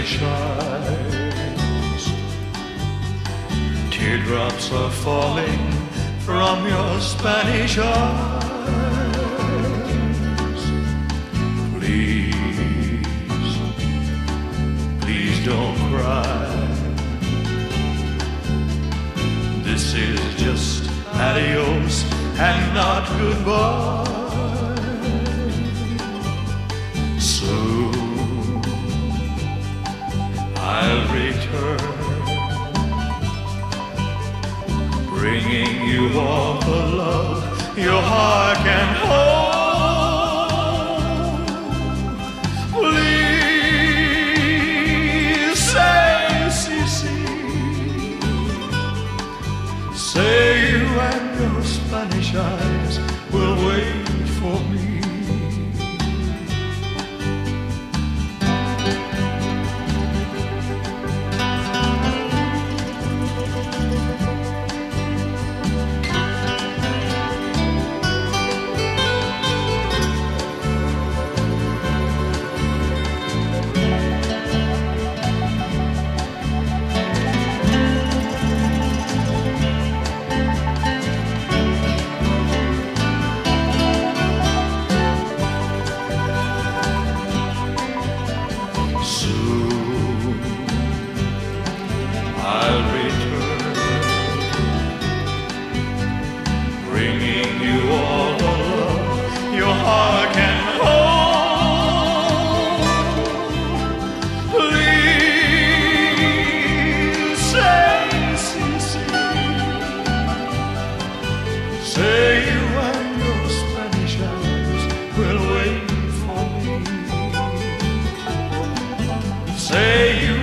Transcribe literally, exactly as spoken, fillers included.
Spanish eyes. Teardrops are falling from your Spanish eyes. Please, please don't cry. This is just adios and not goodbye. Soon I'll return, bringing you all the love your heart can hold. Please say, si, si. Say you and your Spanish eyes will wait for me. Soon I'll return, bringing you all the love your heart can hold. Please say, si, si. Say you and your Spanish eyes will wait for me. Say you